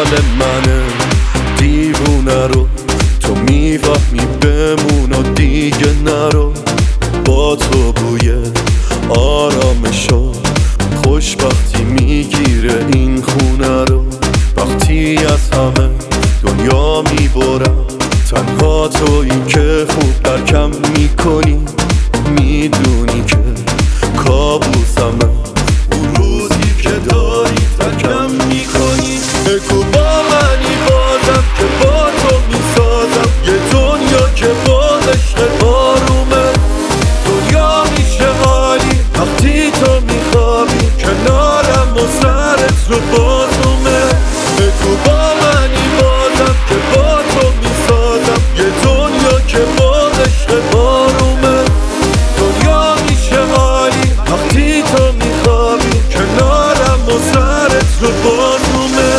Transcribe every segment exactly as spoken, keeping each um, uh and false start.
مال منه. دیوونه رو تو میفهمی بمون و دیگه نرو. با تو بوی آرامشو خوشبختی میگیره این خونه رو. وقتی از همه دنیا میبرم تنها تویی که خوب درکم میکنی. میدونی که کابوسمه اون روزی که داری ترکم میکنی. بگو با منی بازم که با تو میسازم یه دنیا که با عشق آرومه. دنیا میشه عالی وقتی تو میخوابی کنارم و سرت رو بازومه. بگو با منی بازم که با تو میسازم یه دنیا که با عشق آرومه. دنیا میشه عالی وقتی تو میخوابی کنارم و سرت رو بازومه.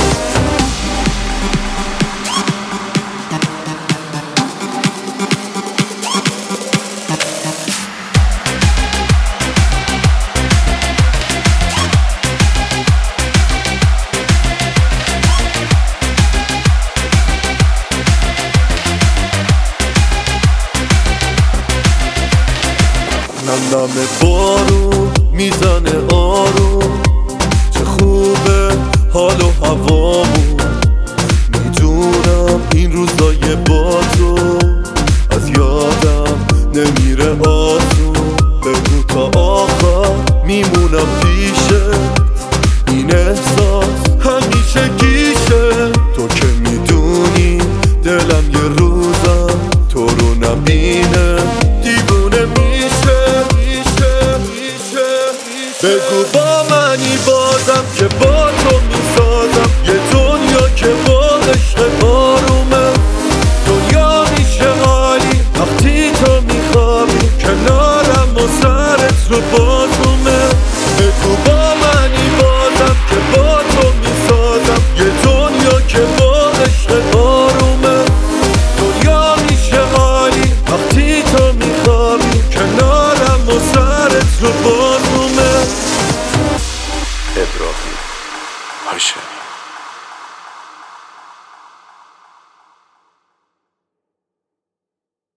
نم نم بارون میزنه آروم. چه خوبه حال و هوامون. میدونم این روزای با تو از یادم نمیره آسون. بگو تا آخر میمونم پیشت. این